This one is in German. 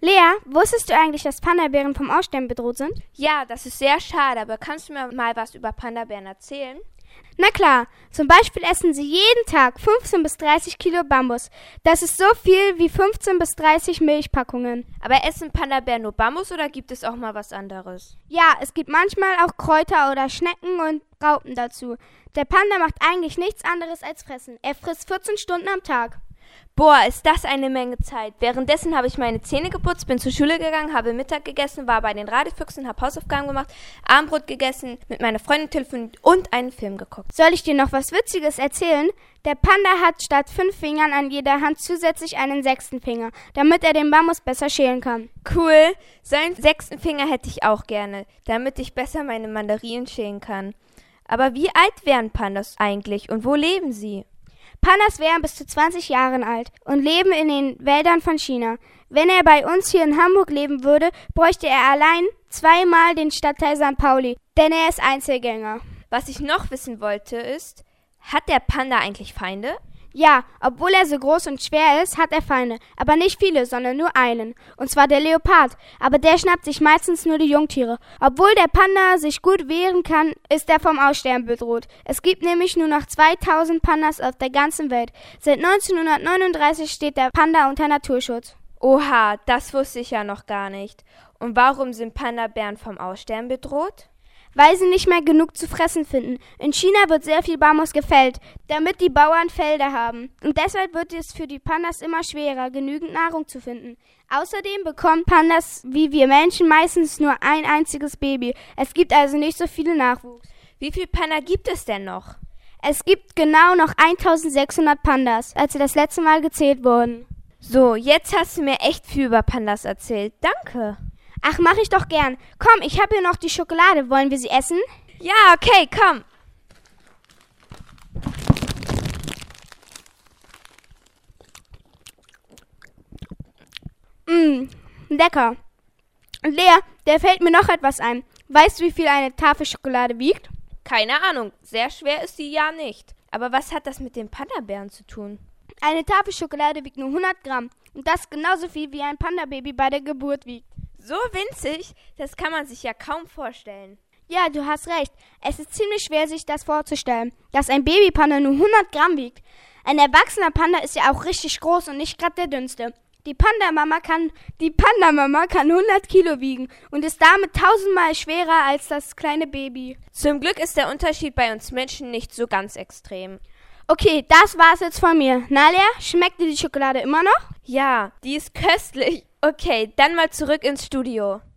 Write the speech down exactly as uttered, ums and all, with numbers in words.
Lea, wusstest du eigentlich, dass Panda-Bären vom Aussterben bedroht sind? Ja, das ist sehr schade, aber kannst du mir mal was über Panda-Bären erzählen? Na klar, zum Beispiel essen sie jeden Tag fünfzehn bis dreißig Kilo Bambus. Das ist so viel wie fünfzehn bis dreißig Milchpackungen. Aber essen Panda-Bären nur Bambus oder gibt es auch mal was anderes? Ja, es gibt manchmal auch Kräuter oder Schnecken und Raupen dazu. Der Panda macht eigentlich nichts anderes als fressen. Er frisst vierzehn Stunden am Tag. Boah, ist das eine Menge Zeit. Währenddessen habe ich meine Zähne geputzt, bin zur Schule gegangen, habe Mittag gegessen, war bei den Radiofüchsen, habe Hausaufgaben gemacht, Abendbrot gegessen, mit meiner Freundin telefoniert und einen Film geguckt. Soll ich dir noch was Witziges erzählen? Der Panda hat statt fünf Fingern an jeder Hand zusätzlich einen sechsten Finger, damit er den Bambus besser schälen kann. Cool, so einen sechsten Finger hätte ich auch gerne, damit ich besser meine Mandarinen schälen kann. Aber wie alt wären Pandas eigentlich und wo leben sie? Pandas wären bis zu zwanzig Jahren alt und leben in den Wäldern von China. Wenn er bei uns hier in Hamburg leben würde, bräuchte er allein zweimal den Stadtteil Sankt Pauli, denn er ist Einzelgänger. Was ich noch wissen wollte ist, hat der Panda eigentlich Feinde? Ja, obwohl er so groß und schwer ist, hat er Feinde. Aber nicht viele, sondern nur einen. Und zwar der Leopard. Aber der schnappt sich meistens nur die Jungtiere. Obwohl der Panda sich gut wehren kann, ist er vom Aussterben bedroht. Es gibt nämlich nur noch zweitausend Pandas auf der ganzen Welt. Seit neunzehnhundertneununddreißig steht der Panda unter Naturschutz. Oha, das wusste ich ja noch gar nicht. Und warum sind Panda-Bären vom Aussterben bedroht? Weil sie nicht mehr genug zu fressen finden. In China wird sehr viel Bambus gefällt, damit die Bauern Felder haben. Und deshalb wird es für die Pandas immer schwerer, genügend Nahrung zu finden. Außerdem bekommen Pandas, wie wir Menschen, meistens nur ein einziges Baby. Es gibt also nicht so viele Nachwuchs. Wie viele Panda gibt es denn noch? Es gibt genau noch eintausendsechshundert Pandas, als sie das letzte Mal gezählt wurden. So, jetzt hast du mir echt viel über Pandas erzählt. Danke. Ach, mach ich doch gern. Komm, ich habe hier noch die Schokolade. Wollen wir sie essen? Ja, okay, komm. Mmm, lecker. Und Lea, da fällt mir noch etwas ein. Weißt du, wie viel eine Tafel Schokolade wiegt? Keine Ahnung. Sehr schwer ist sie ja nicht. Aber was hat das mit den Panda-Bären zu tun? Eine Tafel Schokolade wiegt nur hundert Gramm. Und das genauso viel, wie ein Panda-Baby bei der Geburt wiegt. So winzig? Das kann man sich ja kaum vorstellen. Ja, du hast recht. Es ist ziemlich schwer, sich das vorzustellen, dass ein Babypanda nur hundert Gramm wiegt. Ein erwachsener Panda ist ja auch richtig groß und nicht gerade der dünnste. Die Panda-Mama kann, die Panda-Mama kann hundert Kilo wiegen und ist damit tausendmal schwerer als das kleine Baby. Zum Glück ist der Unterschied bei uns Menschen nicht so ganz extrem. Okay, das war's jetzt von mir. Na, Lea, schmeckt dir die Schokolade immer noch? Ja, die ist köstlich. Okay, dann mal zurück ins Studio.